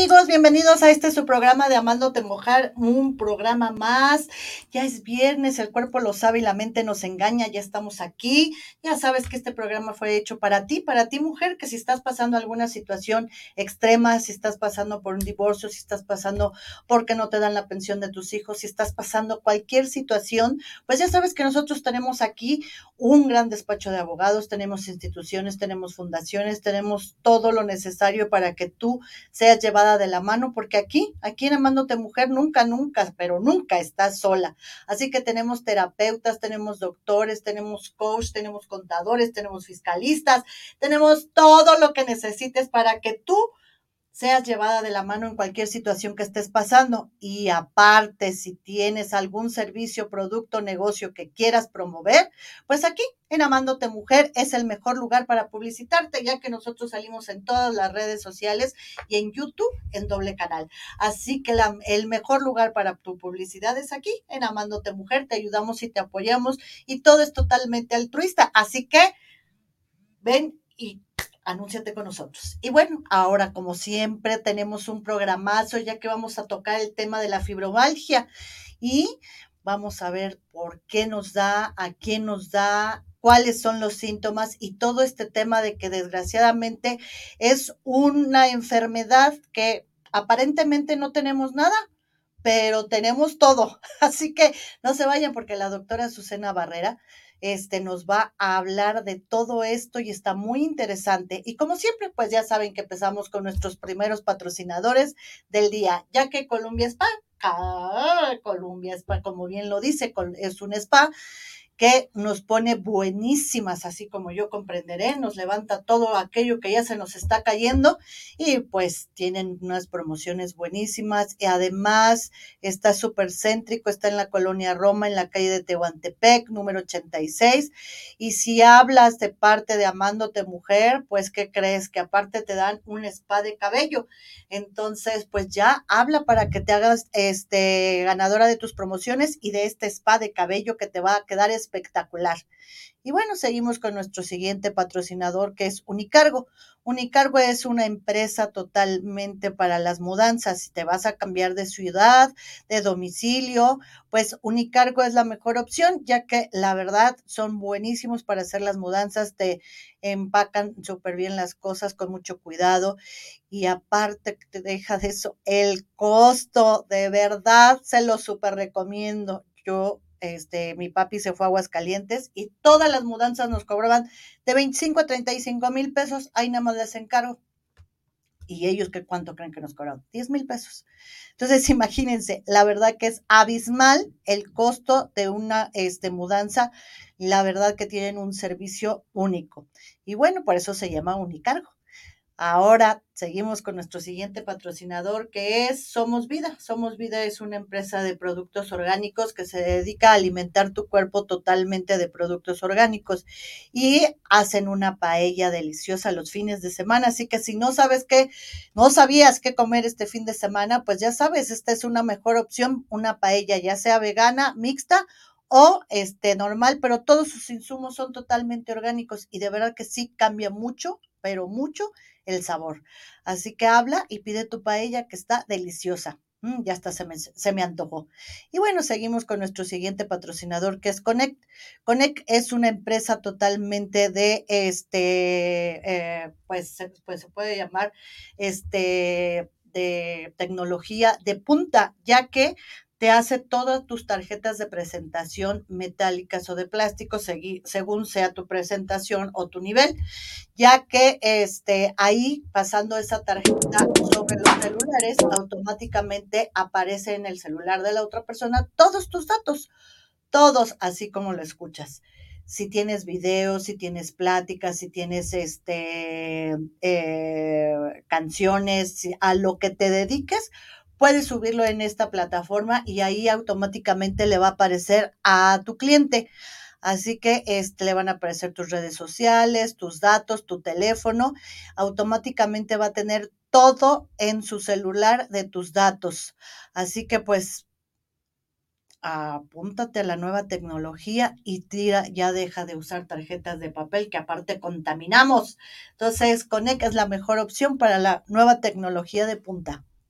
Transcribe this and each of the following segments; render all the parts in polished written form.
amigos? Bienvenidos a su programa de Amándote Mujer, un programa más. Ya es viernes, el cuerpo lo sabe y la mente nos engaña, ya estamos aquí. Ya sabes que este programa fue hecho para ti mujer, que si estás pasando alguna situación extrema, si estás pasando por un divorcio, si estás pasando porque no te dan la pensión de tus hijos, si estás pasando cualquier situación, pues ya sabes que nosotros tenemos aquí un gran despacho de abogados, tenemos instituciones, tenemos fundaciones, tenemos todo lo necesario para que tú seas llevada de la mano, porque aquí en Amándote Mujer nunca, pero nunca estás sola. Así que tenemos terapeutas, tenemos doctores, tenemos coach, tenemos contadores, tenemos fiscalistas, tenemos todo lo que necesites para que tú seas llevada de la mano en cualquier situación que estés pasando. Y aparte, si tienes algún servicio, producto, negocio que quieras promover, pues aquí en Amándote Mujer es el mejor lugar para publicitarte, ya que nosotros salimos en todas las redes sociales y en YouTube en doble canal. Así que el mejor lugar para tu publicidad es aquí en Amándote Mujer. Te ayudamos y te apoyamos y todo es totalmente altruista. Así que ven y anúnciate con nosotros. Y bueno, ahora como siempre tenemos un programazo, ya que vamos a tocar el tema de la fibromialgia y vamos a ver por qué nos da, a quién nos da, cuáles son los síntomas y todo este tema de que desgraciadamente es una enfermedad que aparentemente no tenemos nada, pero tenemos todo. Así que no se vayan porque la doctora Azucena Barrera nos va a hablar de todo esto y está muy interesante. Y como siempre, pues ya saben que empezamos con nuestros primeros patrocinadores del día, ya que Columbia Spa, como bien lo dice, es un spa que nos pone buenísimas, así como yo comprenderé, nos levanta todo aquello que ya se nos está cayendo y pues tienen unas promociones buenísimas y además está súper céntrico, está en la colonia Roma, en la calle de Tehuantepec, número 86, y si hablas de parte de Amándote Mujer, pues ¿qué crees? Que aparte te dan un spa de cabello, entonces pues ya habla para que te hagas ganadora de tus promociones y de este spa de cabello que te va a quedar espectacular. Y bueno, seguimos con nuestro siguiente patrocinador, que es Unicargo. Unicargo es una empresa totalmente para las mudanzas. Si te vas a cambiar de ciudad, de domicilio, pues Unicargo es la mejor opción, ya que la verdad son buenísimos para hacer las mudanzas, te empacan súper bien las cosas con mucho cuidado y aparte te deja de eso el costo, de verdad se lo súper recomiendo. Yo mi papi se fue a Aguascalientes y todas las mudanzas nos cobraban de 25 a 35 mil pesos, ahí nada más les encargo. Y ellos, ¿qué cuánto creen que nos cobraron? 10,000 pesos. Entonces, imagínense, la verdad que es abismal el costo de una mudanza. La verdad que tienen un servicio único. Y bueno, por eso se llama Unicargo. Ahora seguimos con nuestro siguiente patrocinador, que es Somos Vida. Somos Vida es una empresa de productos orgánicos que se dedica a alimentar tu cuerpo totalmente de productos orgánicos y hacen una paella deliciosa los fines de semana. Así que si no sabías qué comer este fin de semana, pues ya sabes, esta es una mejor opción, una paella, ya sea vegana, mixta o normal, pero todos sus insumos son totalmente orgánicos y de verdad que sí cambia mucho, pero mucho el sabor. Así que habla y pide tu paella que está deliciosa. Ya hasta se me antojó. Y bueno, seguimos con nuestro siguiente patrocinador que es Connect. Connect es una empresa totalmente de pues se puede llamar de tecnología de punta, ya que te hace todas tus tarjetas de presentación metálicas o de plástico, según sea tu presentación o tu nivel, ya que ahí pasando esa tarjeta sobre los celulares, automáticamente aparece en el celular de la otra persona todos tus datos, todos así como lo escuchas. Si tienes videos, si tienes pláticas, si tienes canciones, a lo que te dediques, puedes subirlo en esta plataforma y ahí automáticamente le va a aparecer a tu cliente. Así que le van a aparecer tus redes sociales, tus datos, tu teléfono. Automáticamente va a tener todo en su celular de tus datos. Así que pues apúntate a la nueva tecnología y ya deja de usar tarjetas de papel que aparte contaminamos. Entonces, Connect es la mejor opción para la nueva tecnología de punta.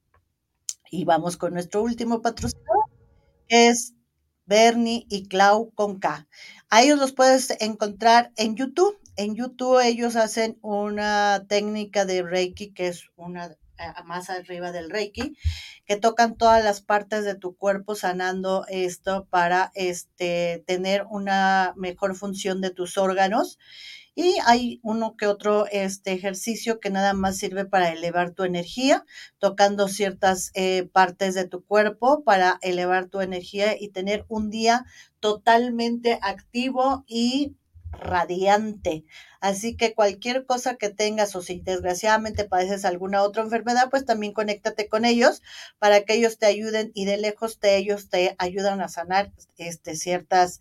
Y vamos con nuestro último patrocinador, que es Bernie y Clau con K. A ellos los puedes encontrar en YouTube. En YouTube ellos hacen una técnica de Reiki, que es una más arriba del Reiki, que tocan todas las partes de tu cuerpo, sanando esto para tener una mejor función de tus órganos. Y hay uno que otro ejercicio que nada más sirve para elevar tu energía, tocando ciertas partes de tu cuerpo para elevar tu energía y tener un día totalmente activo y radiante. Así que cualquier cosa que tengas o si desgraciadamente padeces alguna otra enfermedad, pues también conéctate con ellos para que ellos te ayuden y de lejos ellos te ayudan a sanar ciertas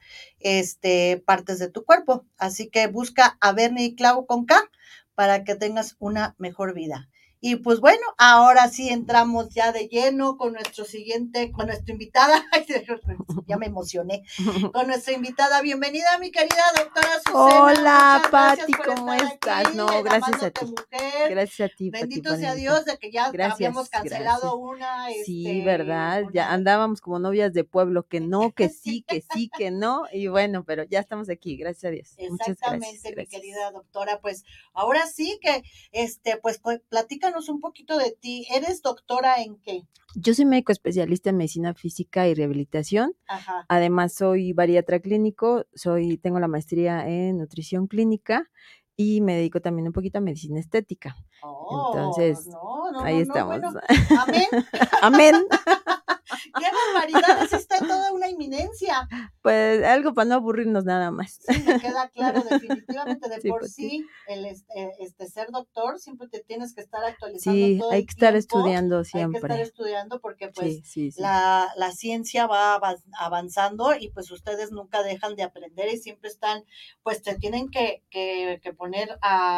partes de tu cuerpo. Así que busca a Bernie y Clau con K para que tengas una mejor vida. Y pues bueno, ahora sí entramos ya de lleno con con nuestra invitada. Ya me emocioné. Con nuestra invitada. Bienvenida, mi querida doctora Azucena. Hola, Pati, ¿cómo estás? Aquí, no, gracias a ti. Mujer. Gracias a ti, Bendito Pati, sea Dios de que ya habíamos cancelado una. Sí, ¿verdad? Ya andábamos como novias de pueblo, que no, que sí, que sí, que no. Y bueno, pero ya estamos aquí, gracias a Dios. Muchas gracias. Mi querida doctora. Pues ahora sí que, pues platícanos un poquito de ti. ¿Eres doctora en qué? Yo soy médico especialista en medicina física y rehabilitación. Ajá. Además, soy bariatra clínico, tengo la maestría en nutrición clínica y me dedico también un poquito a medicina estética. Entonces, ahí estamos. Bueno, amén. Amén. ¡Qué barbaridad! Es toda una eminencia. Pues algo para no aburrirnos nada más. Sí, me queda claro, definitivamente. De por sí, el ser doctor, siempre te tienes que estar actualizando todo hay que estar estudiando siempre. Hay que estar estudiando porque pues sí. La ciencia va avanzando y pues ustedes nunca dejan de aprender y siempre están, pues te tienen que poner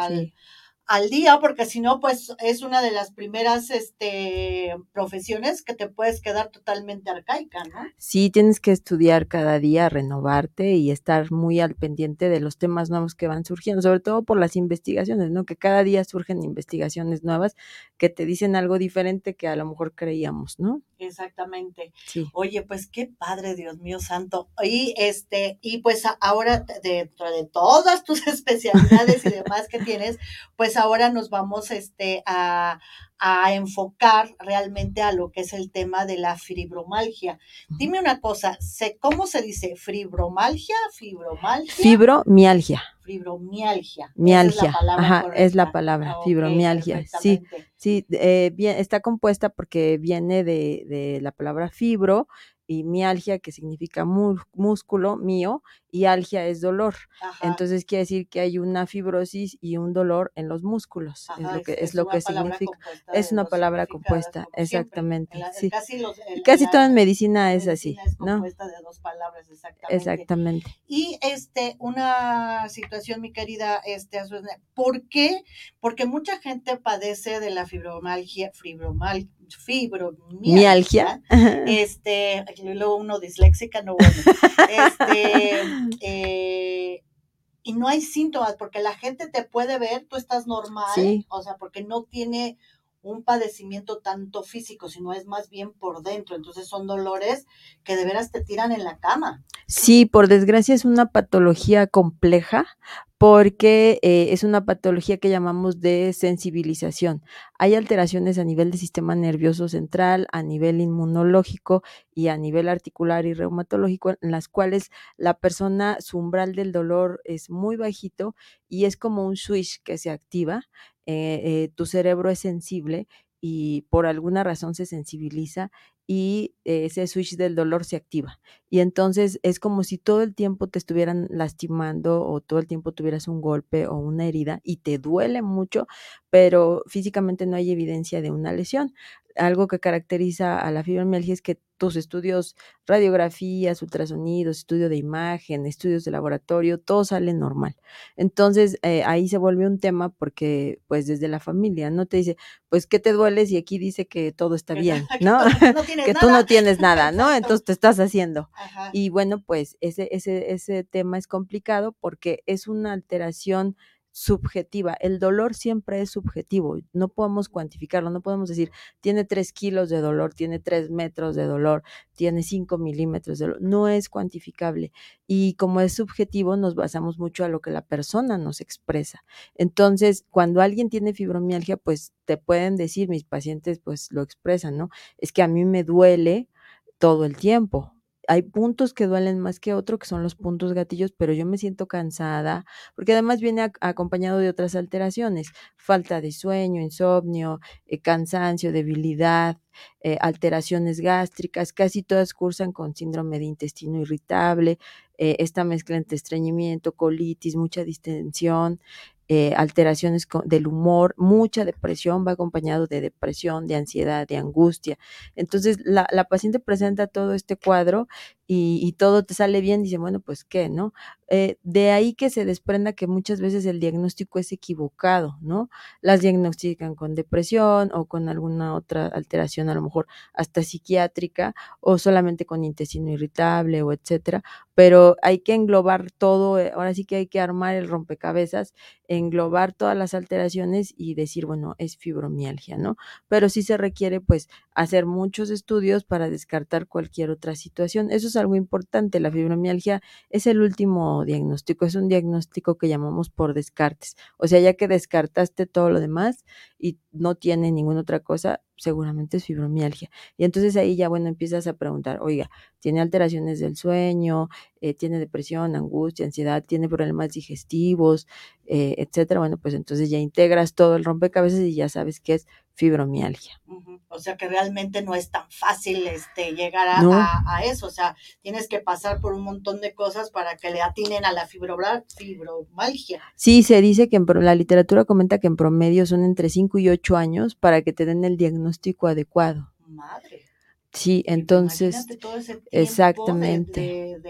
al día, porque si no, pues es una de las primeras profesiones que te puedes quedar totalmente arcaica, ¿no? Sí, tienes que estudiar cada día, renovarte y estar muy al pendiente de los temas nuevos que van surgiendo, sobre todo por las investigaciones, ¿no? Que cada día surgen investigaciones nuevas que te dicen algo diferente que a lo mejor creíamos, ¿no? Exactamente. Sí. Oye, pues qué padre, Dios mío santo. Y pues ahora dentro de todas tus especialidades y demás que tienes, pues ahora nos vamos a enfocar realmente a lo que es el tema de la fibromialgia. Dime una cosa, ¿cómo se dice? ¿Fibromialgia? Fibromialgia. Fibromialgia. Mialgia. Esa es la palabra Ajá, correcta. es la palabra, fibromialgia. Sí, bien, está compuesta porque viene de la palabra fibro y mialgia, que significa músculo, mío, y algia es dolor. Ajá. Entonces quiere decir que hay una fibrosis y un dolor en los músculos. Ajá, es lo que significa. Es una palabra compuesta, exactamente. Sí. Casi toda en medicina es así, es ¿no? compuesta de dos palabras, exactamente. Exactamente. Y una situación, mi querida Azucena, ¿por qué? Porque mucha gente padece de la fibromialgia, luego uno disléxica, no bueno, y no hay síntomas, porque la gente te puede ver, tú estás normal, sí. O sea, porque no tiene un padecimiento tanto físico, sino es más bien por dentro, entonces son dolores que de veras te tiran en la cama. Sí, por desgracia es una patología compleja, porque es una patología que llamamos de sensibilización. Hay alteraciones a nivel del sistema nervioso central, a nivel inmunológico y a nivel articular y reumatológico, en las cuales la persona, su umbral del dolor es muy bajito y es como un switch que se activa. Tu cerebro es sensible y por alguna razón se sensibiliza y ese switch del dolor se activa. Y entonces es como si todo el tiempo te estuvieran lastimando o todo el tiempo tuvieras un golpe o una herida y te duele mucho, pero físicamente no hay evidencia de una lesión. Algo que caracteriza a la fibromialgia es que tus estudios, radiografías, ultrasonidos, estudio de imagen, estudios de laboratorio, todo sale normal. Entonces ahí se vuelve un tema porque pues desde la familia, ¿no? Te dice, pues ¿qué te duele si aquí dice que todo está bien, ¿no? Que tú no tienes nada, ¿no? Entonces te estás haciendo. Ajá. Y bueno, pues ese tema es complicado porque es una alteración subjetiva. El dolor siempre es subjetivo, no podemos cuantificarlo, no podemos decir, tiene 3 kilos de dolor, tiene 3 metros de dolor, tiene 5 milímetros de dolor, no es cuantificable. Y como es subjetivo, nos basamos mucho a lo que la persona nos expresa. Entonces, cuando alguien tiene fibromialgia, pues te pueden decir, mis pacientes pues lo expresan, ¿no? Es que a mí me duele todo el tiempo. Hay puntos que duelen más que otros, que son los puntos gatillos, pero yo me siento cansada, porque además viene acompañado de otras alteraciones, falta de sueño, insomnio, cansancio, debilidad, alteraciones gástricas, casi todas cursan con síndrome de intestino irritable, esta mezcla entre estreñimiento, colitis, mucha distensión, alteraciones del humor, mucha depresión, va acompañado de depresión, de ansiedad, de angustia. Entonces, la paciente presenta todo este cuadro y todo te sale bien, dice, bueno, pues qué, ¿no? De ahí que se desprenda que muchas veces el diagnóstico es equivocado, ¿no? Las diagnostican con depresión o con alguna otra alteración, a lo mejor hasta psiquiátrica, o solamente con intestino irritable o etcétera, pero hay que englobar todo, ahora sí que hay que armar el rompecabezas, englobar todas las alteraciones y decir, bueno, es fibromialgia, ¿no? Pero sí se requiere, pues, hacer muchos estudios para descartar cualquier otra situación. Eso es algo importante. La fibromialgia es el último diagnóstico, es un diagnóstico que llamamos por descartes. O sea, ya que descartaste todo lo demás y no tiene ninguna otra cosa, seguramente es fibromialgia. Y entonces ahí ya, bueno, empiezas a preguntar, oiga, ¿tiene alteraciones del sueño? ¿Tiene depresión, angustia, ansiedad? ¿Tiene problemas digestivos? Etcétera. Bueno, pues entonces ya integras todo el rompecabezas y ya sabes que es fibromialgia. O sea que realmente no es tan fácil llegar No, a eso, o sea, tienes que pasar por un montón de cosas para que le atinen a la fibromalgia. sí, se dice que la literatura comenta que en promedio son entre 5 y 8 años para que te den el diagnóstico adecuado. Madre. Sí, entonces, Imagínate todo ese tiempo exactamente,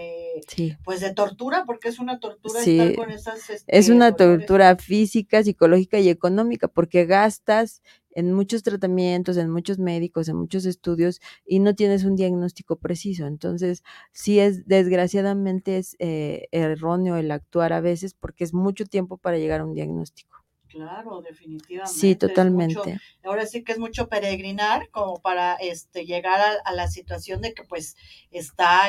sí. pues de tortura, porque es una tortura estar Sí, con esas es una dolores. tortura física, psicológica y económica, porque gastas en muchos tratamientos, en muchos médicos, en muchos estudios y no tienes un diagnóstico preciso. Entonces, sí es, desgraciadamente es erróneo el actuar a veces porque es mucho tiempo para llegar a un diagnóstico. Claro, Sí, definitivamente, es mucho, totalmente. ahora sí que es mucho peregrinar como para llegar a la situación de que pues está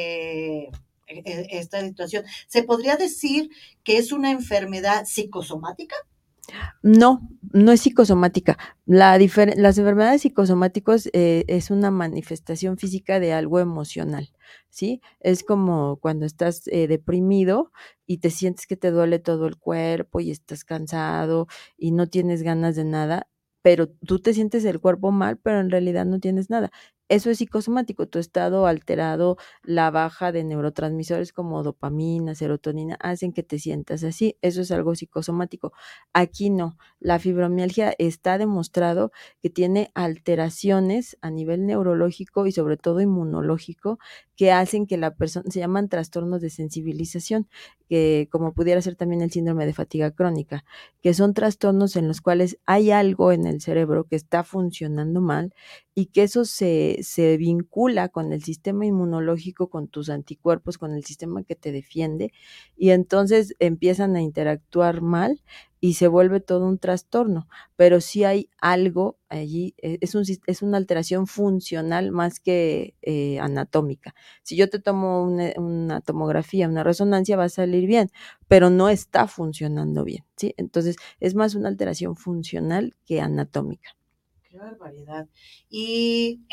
esta situación. ¿Se podría decir que es una enfermedad psicosomática? No, no es psicosomática. Las enfermedades psicosomáticas es una manifestación física de algo emocional, ¿sí? Es como cuando estás deprimido y te sientes que te duele todo el cuerpo y estás cansado y no tienes ganas de nada, pero tú te sientes el cuerpo mal, pero en realidad no tienes nada. Eso es psicosomático, tu estado alterado, la baja de neurotransmisores como dopamina, serotonina, hacen que te sientas así. Eso es algo psicosomático. Aquí no. La fibromialgia está demostrado que tiene alteraciones a nivel neurológico y sobre todo inmunológico que hacen que la persona, se llaman trastornos de sensibilización, que como pudiera ser también el síndrome de fatiga crónica, que son trastornos en los cuales hay algo en el cerebro que está funcionando mal y que eso se vincula con el sistema inmunológico, con tus anticuerpos, con el sistema que te defiende y entonces empiezan a interactuar mal y se vuelve todo un trastorno, pero sí hay algo allí, es una alteración funcional más que anatómica. Si yo te tomo una tomografía, una resonancia, va a salir bien, pero no está funcionando bien, ¿sí? Entonces es más una alteración funcional que anatómica. Qué barbaridad. ¿Y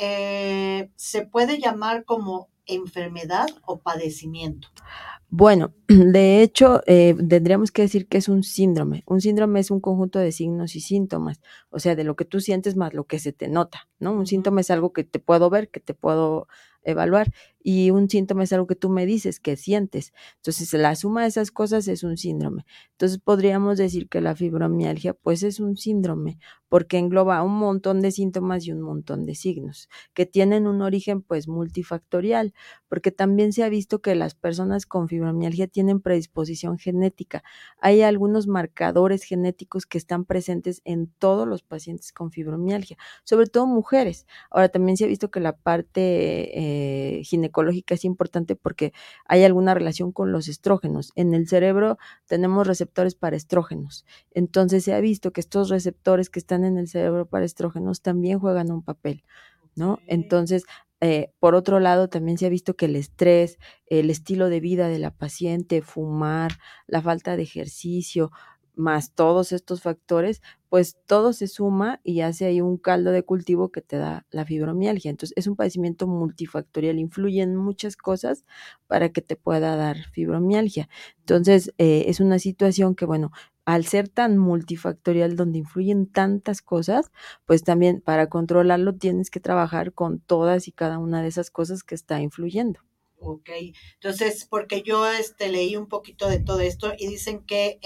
se puede llamar como enfermedad o padecimiento? Bueno, de hecho, tendríamos que decir que es un síndrome. Un síndrome es un conjunto de signos y síntomas, o sea, de lo que tú sientes más lo que se te nota, ¿no? Un Ujú. síntoma es algo que te puedo ver, que te puedo evaluar, y un síntoma es algo que tú me dices, que sientes. Entonces, la suma de esas cosas es un síndrome. Entonces, podríamos decir que la fibromialgia, pues, es un síndrome, porque engloba un montón de síntomas y un montón de signos, que tienen un origen, pues, multifactorial porque también se ha visto que las personas con fibromialgia tienen predisposición genética. Hay algunos marcadores genéticos que están presentes en todos los pacientes con fibromialgia, sobre todo mujeres. Ahora también se ha visto que la parte ginecológica es importante porque hay alguna relación con los estrógenos. En el cerebro tenemos receptores para estrógenos. Entonces se ha visto que estos receptores que están en el cerebro para estrógenos también juegan un papel, ¿no? Ok. Entonces, por otro lado, también se ha visto que el estrés, el estilo de vida de la paciente, fumar, la falta de ejercicio, más todos estos factores, pues todo se suma y hace ahí un caldo de cultivo que te da la fibromialgia. Entonces, es un padecimiento multifactorial, influye en muchas cosas para que te pueda dar fibromialgia. Entonces, es una situación que, bueno, al ser tan multifactorial, donde influyen tantas cosas, pues también para controlarlo tienes que trabajar con todas y cada una de esas cosas que está influyendo. Ok, entonces, porque yo leí un poquito de todo esto y dicen que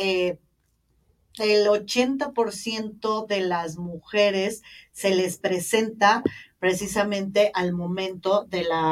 el 80% de las mujeres se les presenta precisamente al momento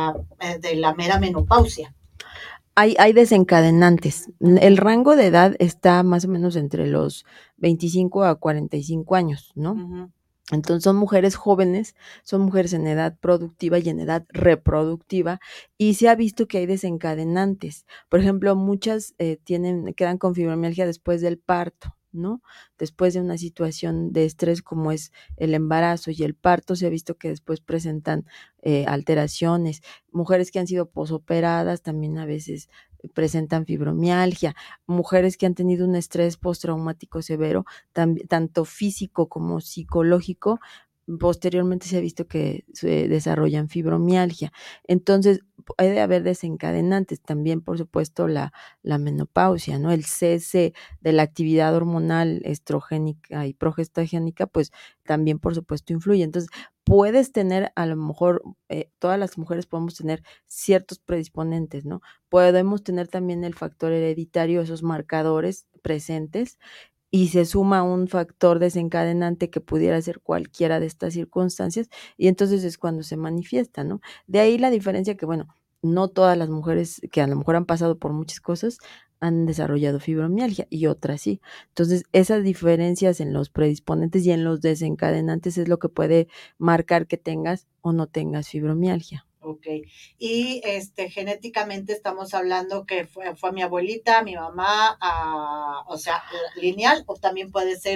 de la mera menopausia. Hay desencadenantes. El Ujú, rango de edad está más o menos entre los 25 a 45 años, ¿no? ujú, Entonces son mujeres jóvenes, son mujeres en edad productiva y en edad reproductiva, y se ha visto que hay desencadenantes. Por ejemplo, muchas quedan con fibromialgia después del parto, ¿no? Después de una situación de estrés como es el embarazo y el parto, se ha visto que después presentan alteraciones. Mujeres que han sido posoperadas también a veces presentan fibromialgia. Mujeres que han tenido un estrés postraumático severo, tanto físico como psicológico, posteriormente se ha visto que se desarrollan fibromialgia. Entonces, puede haber desencadenantes, también por supuesto la menopausia, ¿no? El cese de la actividad hormonal estrogénica y progestagénica, pues también por supuesto influye. Entonces, puedes tener a lo mejor, todas las mujeres podemos tener ciertos predisponentes, ¿no? Podemos tener también el factor hereditario, esos marcadores presentes, y se suma un factor desencadenante que pudiera ser cualquiera de estas circunstancias, y entonces es cuando se manifiesta, ¿no? De ahí la diferencia que, bueno, no todas las mujeres que a lo mejor han pasado por muchas cosas han desarrollado fibromialgia y otras sí. Entonces, esas diferencias en los predisponentes y en los desencadenantes es lo que puede marcar que tengas o no tengas fibromialgia. ok. Y genéticamente estamos hablando que fue mi abuelita, mi mamá, o sea, lineal, o también puede ser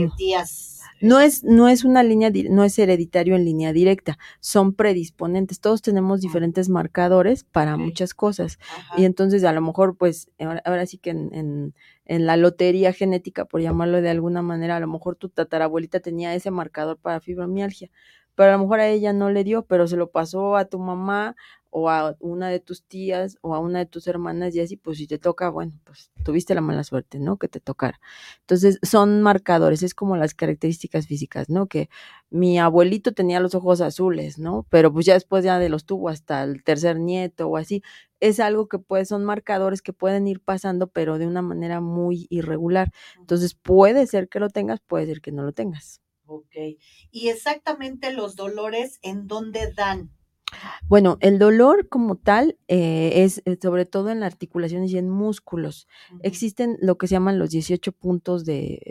tías. No es una línea, no es hereditario en línea directa, son predisponentes. Todos tenemos Mm, diferentes marcadores para ok, muchas cosas. Y ajá, entonces a lo mejor, pues, ahora sí que en la lotería genética, por llamarlo de alguna manera, a lo mejor tu tatarabuelita tenía ese marcador para fibromialgia, pero a lo mejor a ella no le dio, pero se lo pasó a tu mamá o a una de tus tías o a una de tus hermanas, y así, pues si te toca, bueno, pues tuviste la mala suerte, ¿no? Que te tocara. Entonces, son marcadores, es como las características físicas, ¿no? Que mi abuelito tenía los ojos azules, ¿no? Pero pues ya después ya de los tuvo hasta el tercer nieto o así. Es algo que pues son marcadores que pueden ir pasando, pero de una manera muy irregular. ujú, Entonces, puede ser que lo tengas, puede ser que no lo tengas. ok. Y exactamente los dolores, ¿en dónde dan? Bueno, el dolor como tal es sobre todo en articulaciones y en músculos. Ujú, Existen lo que se llaman los 18 puntos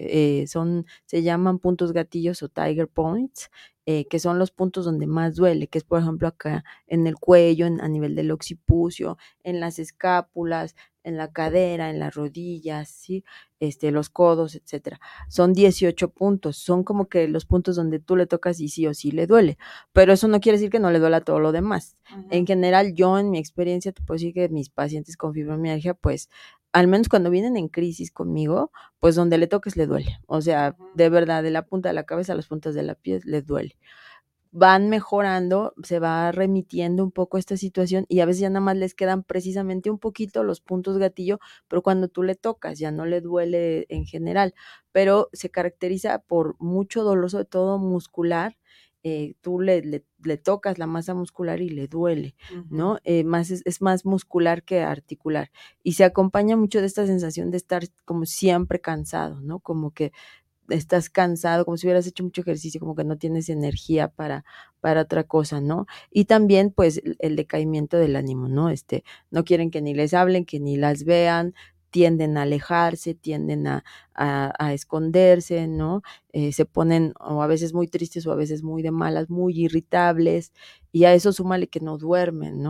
se llaman puntos gatillos o tiger points, que son los puntos donde más duele, que es por ejemplo acá en el cuello, a nivel del occipucio, en las escápulas, en la cadera, en las rodillas, ¿sí? Los codos, etcétera. Son 18 puntos, son como que los puntos donde tú le tocas y sí o sí le duele, pero eso no quiere decir que no le duela todo lo demás. En ujú, general, yo en mi experiencia te puedo decir que mis pacientes con fibromialgia, pues, al menos cuando vienen en crisis conmigo, pues donde le toques le duele. O sea, ujú, de verdad, de la punta de la cabeza a las puntas de la piel les duele. Van mejorando, se va remitiendo un poco esta situación y a veces ya nada más les quedan precisamente un poquito los puntos gatillo, pero cuando tú le tocas ya no le duele en general, pero se caracteriza por mucho dolor, sobre todo muscular. Tú le tocas la masa muscular y le duele, ujú. ¿no? Es más muscular que articular, y se acompaña mucho de esta sensación de estar como siempre cansado, ¿no? Como que estás cansado, como si hubieras hecho mucho ejercicio, como que no tienes energía para otra cosa, ¿no? Y también, pues, el decaimiento del ánimo, ¿no? No quieren que ni les hablen, que ni las vean, tienden a alejarse, tienden a esconderse, ¿no? Se ponen o a veces muy tristes o a veces muy de malas, muy irritables, y a eso súmale que no duermen, ¿no?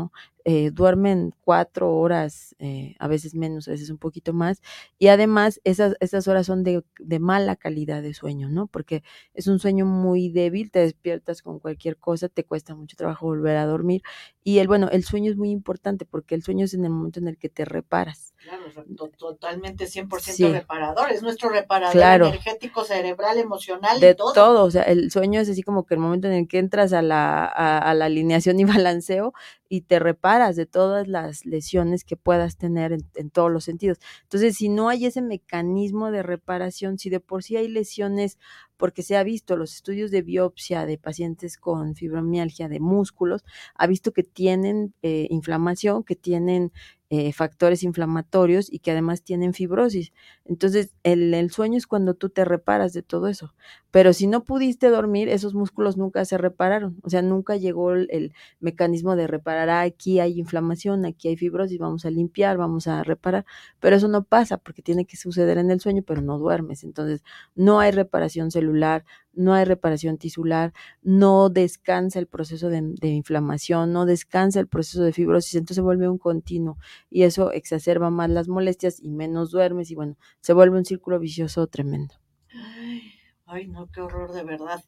duermen 4 horas, a veces menos, a veces un poquito más, y además esas horas son de mala calidad de sueño, ¿no? Porque es un sueño muy débil, te despiertas con cualquier cosa, te cuesta mucho trabajo volver a dormir, y bueno, el sueño es muy importante porque el sueño es en el momento en el que te reparas. Claro, totalmente 100% Sí, reparador, es nuestro reparador claro. energético, cerebral, emocional y De todo. todo, o sea, el sueño es así como que el momento en el que entras a la alineación y balanceo y te reparas de todas las lesiones que puedas tener en todos los sentidos. Entonces, si no hay ese mecanismo de reparación, si de por sí hay lesiones, porque se ha visto los estudios de biopsia de pacientes con fibromialgia de músculos, ha visto que tienen inflamación, que tienen factores inflamatorios y que además tienen fibrosis. Entonces, el sueño es cuando tú te reparas de todo eso. Pero si no pudiste dormir, esos músculos nunca se repararon, o sea, nunca llegó el mecanismo de reparar, aquí hay inflamación, aquí hay fibrosis, vamos a limpiar, vamos a reparar, pero eso no pasa porque tiene que suceder en el sueño, pero no duermes, entonces no hay reparación celular, no hay reparación tisular, no descansa el proceso de inflamación, no descansa el proceso de fibrosis, entonces se vuelve un continuo y eso exacerba más las molestias y menos duermes y bueno, se vuelve un círculo vicioso tremendo. Ay, no, qué horror de verdad.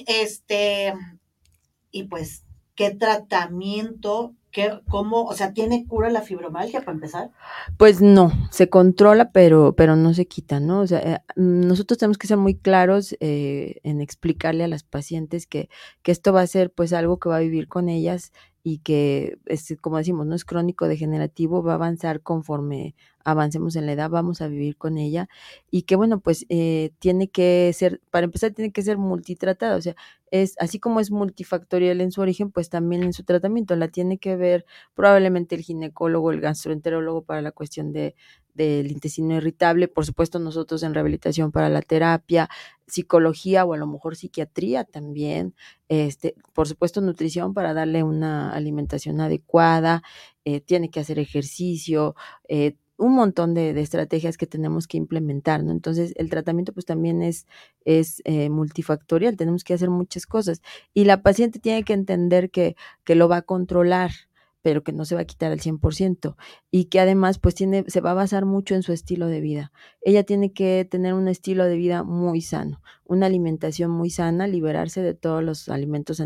Y pues, ¿qué tratamiento? ¿Cómo? O sea, ¿tiene cura la fibromialgia para empezar? Pues no, se controla, pero no se quita, ¿no? O sea, nosotros tenemos que ser muy claros en explicarle a las pacientes que esto va a ser pues algo que va a vivir con ellas y que, como decimos, no es crónico degenerativo, va a avanzar conforme avancemos en la edad, vamos a vivir con ella y que bueno, pues tiene que ser, para empezar, tiene que ser multitratada, o sea, es así como es multifactorial en su origen, pues también en su tratamiento, la tiene que ver probablemente el ginecólogo, el gastroenterólogo para la cuestión del intestino irritable, por supuesto nosotros en rehabilitación para la terapia, psicología o a lo mejor psiquiatría también, por supuesto nutrición para darle una alimentación adecuada, tiene que hacer ejercicio, un montón de estrategias que tenemos que implementar, ¿no? Entonces, el tratamiento pues también es multifactorial, tenemos que hacer muchas cosas y la paciente tiene que entender que lo va a controlar, pero que no se va a quitar al 100% y que además pues se va a basar mucho en su estilo de vida. Ella tiene que tener un estilo de vida muy sano, una alimentación muy sana, liberarse de todos los alimentos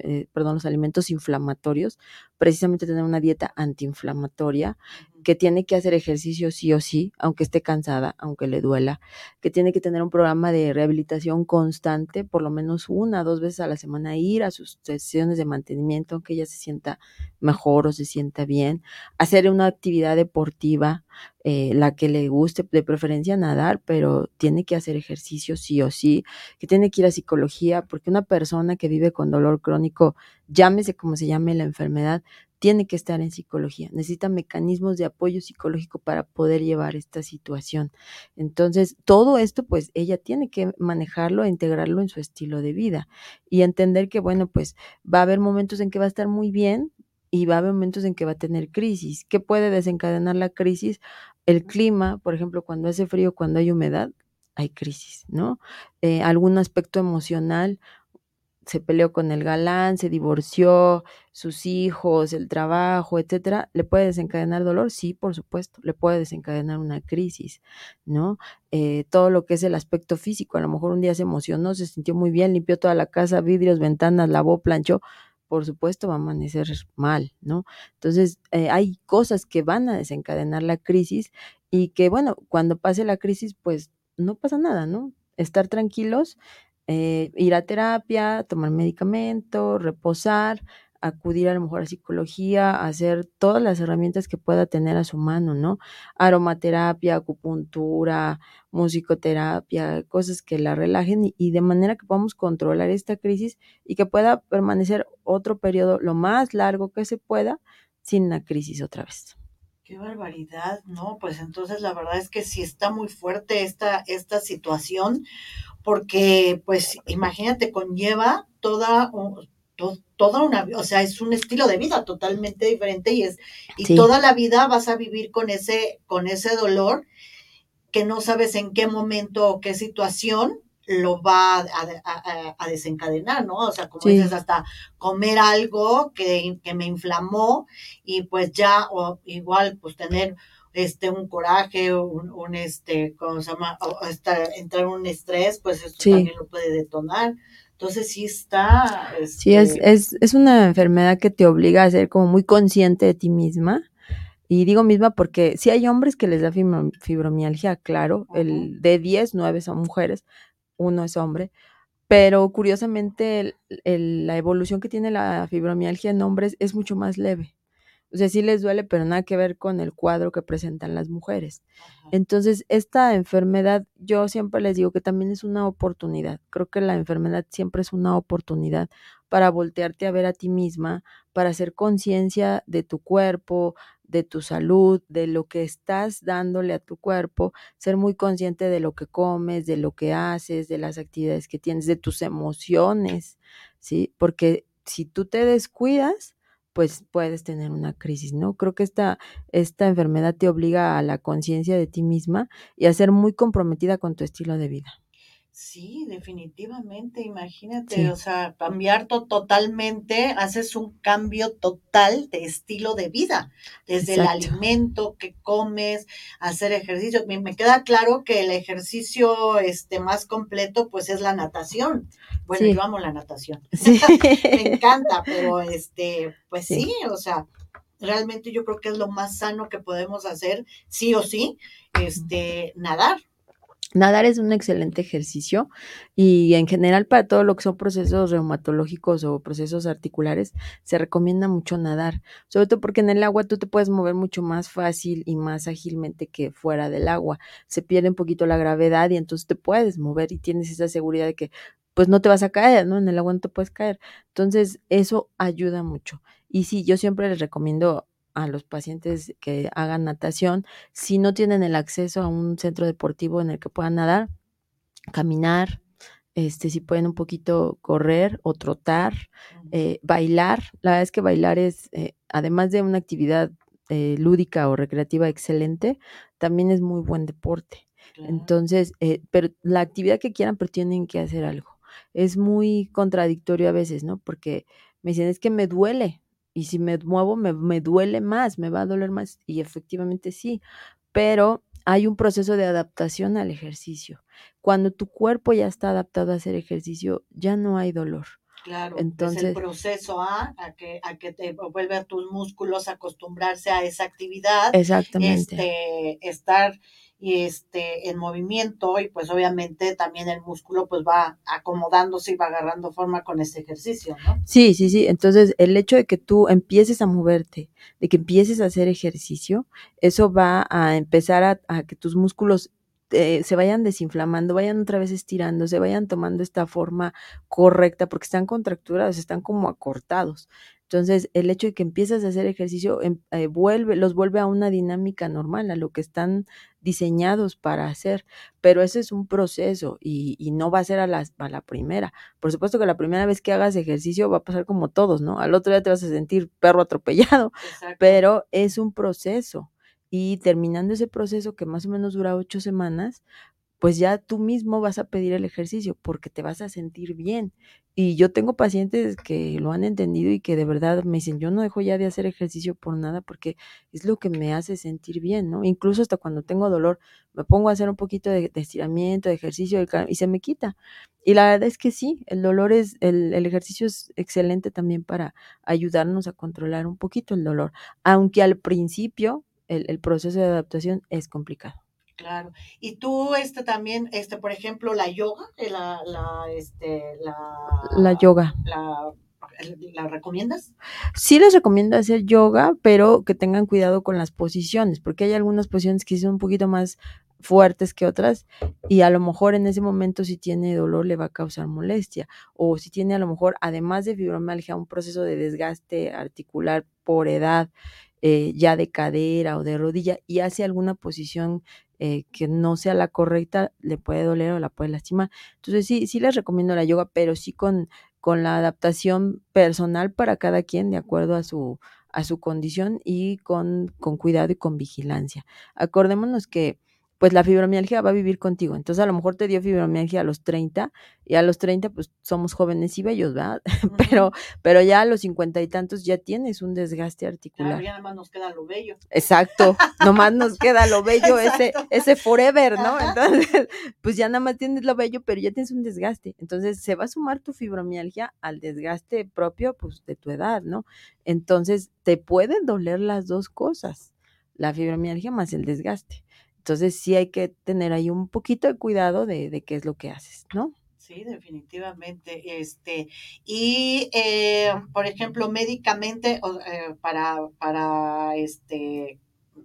los alimentos inflamatorios, precisamente tener una dieta antiinflamatoria, que tiene que hacer ejercicio sí o sí, aunque esté cansada, aunque le duela, que tiene que tener un programa de rehabilitación constante, por lo menos 1 o 2 veces a la semana, ir a sus sesiones de mantenimiento, aunque ella se sienta mejor o se sienta bien, hacer una actividad deportiva, la que le guste, de preferencia nadar, pero tiene que hacer ejercicio sí o sí, que tiene que ir a psicología, porque una persona que vive con dolor crónico, llámese como se llame la enfermedad, tiene que estar en psicología, necesita mecanismos de apoyo psicológico para poder llevar esta situación. Entonces, todo esto, pues ella tiene que manejarlo e integrarlo en su estilo de vida y entender que, bueno, pues va a haber momentos en que va a estar muy bien y va a haber momentos en que va a tener crisis. ¿Qué puede desencadenar la crisis? El clima, por ejemplo, cuando hace frío, cuando hay humedad, hay crisis, ¿no? Algún aspecto emocional, se peleó con el galán, se divorció, sus hijos, el trabajo, etcétera, ¿le puede desencadenar dolor? Sí, por supuesto, le puede desencadenar una crisis, ¿no? Todo lo que es el aspecto físico, a lo mejor un día se emocionó, se sintió muy bien, limpió toda la casa, vidrios, ventanas, lavó, planchó, por supuesto va a amanecer mal, ¿no? Entonces, hay cosas que van a desencadenar la crisis y que, bueno, cuando pase la crisis, pues no pasa nada, ¿no? Estar tranquilos, ir a terapia, tomar medicamento, reposar, acudir a lo mejor a psicología, hacer todas las herramientas que pueda tener a su mano, ¿no? Aromaterapia, acupuntura, musicoterapia, cosas que la relajen y de manera que podamos controlar esta crisis y que pueda permanecer otro periodo lo más largo que se pueda sin la crisis otra vez. Qué barbaridad, ¿no? Pues entonces la verdad es que sí está muy fuerte esta situación, porque pues imagínate, conlleva toda una, o sea, es un estilo de vida totalmente diferente y Sí, toda la vida vas a vivir con ese dolor que no sabes en qué momento o qué situación lo va a desencadenar, ¿no? O sea, como dices, Sí, hasta comer algo que me inflamó y pues ya, o igual, pues tener un coraje, ¿cómo se llama? O entrar en un estrés, pues esto sí. también lo puede detonar. Entonces sí está, Sí, es una enfermedad que te obliga a ser como muy consciente de ti misma. Y digo misma porque sí hay hombres que les da fibromialgia, claro, uh-huh, de 10 9 son mujeres, uno es hombre, pero curiosamente la evolución que tiene la fibromialgia en hombres es mucho más leve. O sea, sí les duele, pero nada que ver con el cuadro que presentan las mujeres. uh-huh. Entonces, esta enfermedad, yo siempre les digo que también es una oportunidad. Creo que la enfermedad siempre es una oportunidad para voltearte a ver a ti misma, para hacer conciencia de tu cuerpo, de tu salud, de lo que estás dándole a tu cuerpo, ser muy consciente de lo que comes, de lo que haces, de las actividades que tienes, de tus emociones, ¿sí? Porque si tú te descuidas, pues puedes tener una crisis, ¿no? Creo que esta enfermedad te obliga a la conciencia de ti misma y a ser muy comprometida con tu estilo de vida. Sí, definitivamente, imagínate, Sí, o sea, cambiar totalmente, haces un cambio total de estilo de vida, desde el exacto. alimento que comes, hacer ejercicio. Me queda claro que el ejercicio más completo pues es la natación. Bueno, yo Sí, amo la natación. sí, Me encanta, pero pues sí. sí, o sea, realmente yo creo que es lo más sano que podemos hacer, sí o sí, nadar. Nadar es un excelente ejercicio y en general para todo lo que son procesos reumatológicos o procesos articulares se recomienda mucho nadar, sobre todo porque en el agua tú te puedes mover mucho más fácil y más ágilmente que fuera del agua. Se pierde un poquito la gravedad y entonces te puedes mover y tienes esa seguridad de que pues no te vas a caer, ¿no? En el agua no te puedes caer. Entonces eso ayuda mucho. Y sí, yo siempre les recomiendo a los pacientes que hagan natación si no tienen el acceso a un centro deportivo en el que puedan nadar, caminar, si pueden un poquito correr o trotar, bailar. La verdad es que bailar es, además de una actividad lúdica o recreativa excelente, también es muy buen deporte. Claro. Entonces, pero la actividad que quieran, pero tienen que hacer algo. Es muy contradictorio a veces, ¿no? Porque me dicen, es que me duele. Y si me muevo, me duele más, me va a doler más. Y efectivamente sí, pero hay un proceso de adaptación al ejercicio. Cuando tu cuerpo ya está adaptado a hacer ejercicio, ya no hay dolor. Claro, es el Entonces, proceso a que te vuelve a tus músculos a acostumbrarse a esa actividad, exactamente. estar en movimiento y pues obviamente también el músculo pues va acomodándose y va agarrando forma con este ejercicio, ¿no? Sí, sí, sí. Entonces, el hecho de que tú empieces a moverte, de que empieces a hacer ejercicio, eso va a empezar a que tus músculos se vayan desinflamando, vayan otra vez estirando, se vayan tomando esta forma correcta, porque están contracturados, están como acortados. Entonces, el hecho de que empieces a hacer ejercicio los vuelve a una dinámica normal, a lo que están diseñados para hacer. Pero ese es un proceso y no va a ser a la primera. Por supuesto que la primera vez que hagas ejercicio va a pasar como todos, ¿no? Al otro día te vas a sentir perro atropellado, Exacto. pero es un proceso. Y terminando ese proceso que más o menos dura 8 semanas, pues ya tú mismo vas a pedir el ejercicio porque te vas a sentir bien. Y yo tengo pacientes que lo han entendido y que de verdad me dicen, yo no dejo ya de hacer ejercicio por nada porque es lo que me hace sentir bien, ¿no? Incluso hasta cuando tengo dolor, me pongo a hacer un poquito de estiramiento, de ejercicio y se me quita. Y la verdad es que sí, el ejercicio es excelente también para ayudarnos a controlar un poquito el dolor, aunque al principio el proceso de adaptación es complicado. Claro. Y tú, también, por ejemplo, la yoga, La yoga. la, la recomiendas? Sí les recomiendo hacer yoga, pero que tengan cuidado con las posiciones, porque hay algunas posiciones que son un poquito más fuertes que otras y a lo mejor en ese momento si tiene dolor le va a causar molestia o si tiene a lo mejor además de fibromialgia un proceso de desgaste articular por edad ya de cadera o de rodilla y hace alguna posición que no sea la correcta le puede doler o la puede lastimar. Entonces sí, sí les recomiendo la yoga, pero sí con la adaptación personal para cada quien de acuerdo a su condición y con cuidado y con vigilancia. Acordémonos que pues la fibromialgia va a vivir contigo. Entonces a lo mejor te dio fibromialgia a los 30 y a los 30 pues somos jóvenes y bellos, ¿verdad? Pero, Ujú. pero ya a los 50 y tantos ya tienes un desgaste Claro, articular. ya nada más nos queda lo bello. Exacto, nomás nos queda lo bello, Exacto. ese forever, ¿no? Ajá. Entonces, pues ya nada más tienes lo bello, pero ya tienes un desgaste. Entonces, se va a sumar tu fibromialgia al desgaste propio, pues, de tu edad, ¿no? Entonces, te pueden doler las dos cosas, la fibromialgia más el desgaste. Entonces, sí hay que tener ahí un poquito de cuidado de qué es lo que haces, ¿no? Sí, definitivamente. Y por ejemplo, médicamente, para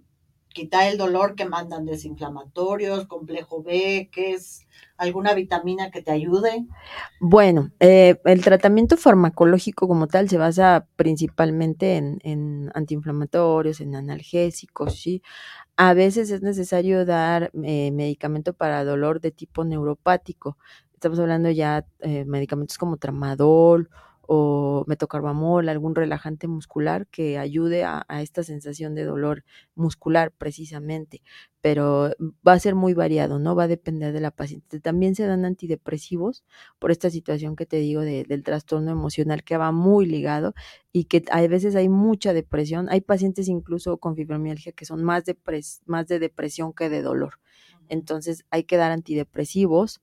quitar el dolor que mandan desinflamatorios, complejo B, que es alguna vitamina que te ayude. Bueno, el tratamiento farmacológico como tal se basa principalmente en antiinflamatorios, en analgésicos, ¿sí? A veces es necesario dar medicamento para dolor de tipo neuropático. Estamos hablando ya medicamentos como tramadol o metocarbamol, algún relajante muscular que ayude a esta sensación de dolor muscular precisamente, pero va a ser muy variado, ¿no? Va a depender de la paciente. También se dan antidepresivos por esta situación que te digo del trastorno emocional que va muy ligado y que a veces hay mucha depresión. Hay pacientes incluso con fibromialgia que son más de depresión que de dolor. Entonces hay que dar antidepresivos,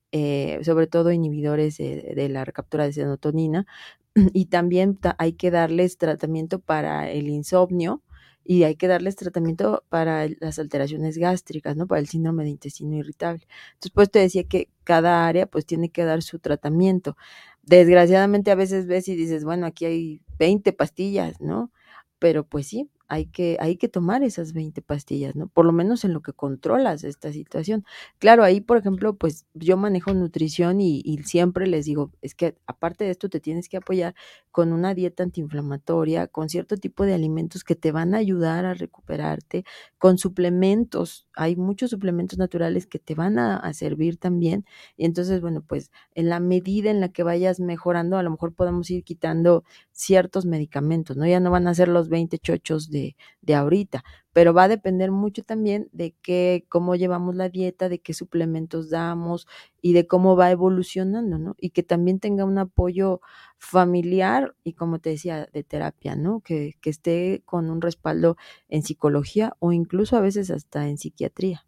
sobre todo inhibidores de la recaptura de serotonina, y también hay que darles tratamiento para el insomnio y hay que darles tratamiento para las alteraciones gástricas, ¿no? Para el síndrome de intestino irritable. Entonces, pues te decía que cada área pues tiene que dar su tratamiento. Desgraciadamente a veces ves y dices, bueno, aquí hay 20 pastillas, ¿no? Pero pues sí, hay que tomar esas 20 pastillas, ¿no? Por lo menos en lo que controlas esta situación. Claro, ahí, por ejemplo, pues yo manejo nutrición y siempre les digo, es que aparte de esto te tienes que apoyar con una dieta antiinflamatoria, con cierto tipo de alimentos que te van a ayudar a recuperarte, con suplementos. Hay muchos suplementos naturales que te van a servir también. Y entonces, bueno, pues en la medida en la que vayas mejorando, a lo mejor podemos ir quitando ciertos medicamentos, ¿no? Ya no van a ser los 20 chochos de ahorita, pero va a depender mucho también de cómo llevamos la dieta, de qué suplementos damos y de cómo va evolucionando, ¿no? Y que también tenga un apoyo familiar y como te decía, de terapia, ¿no? Que esté con un respaldo en psicología o incluso a veces hasta en psiquiatría.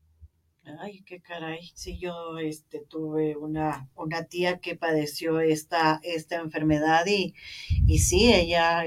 Ay, qué caray. Sí, yo tuve una tía que padeció esta enfermedad y sí, ella